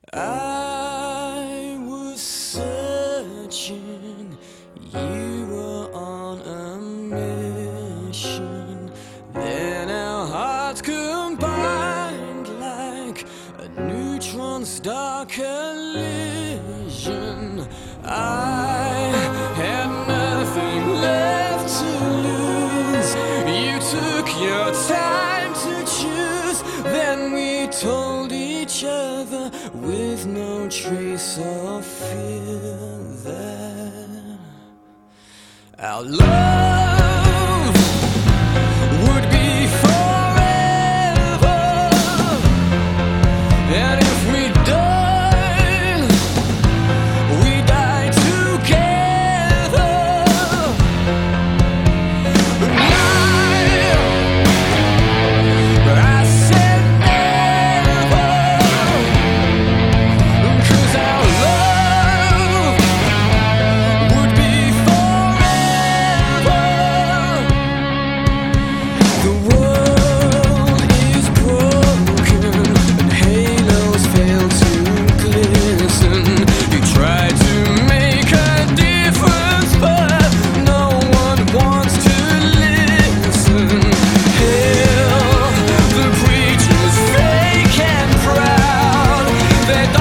I was searching, you were on a mission. Then our hearts combined like a neutron star collision. I had nothing left to lose. You took your time to choose. Then we told each other with no trace of fear that our love would be forever. And if we died, we died together. I said never, 'cause our love would be forever. The world is broken and halos fail to glisten. You tried to make a difference, but no one wants to listen. Hell, the preacher's fake and proud. They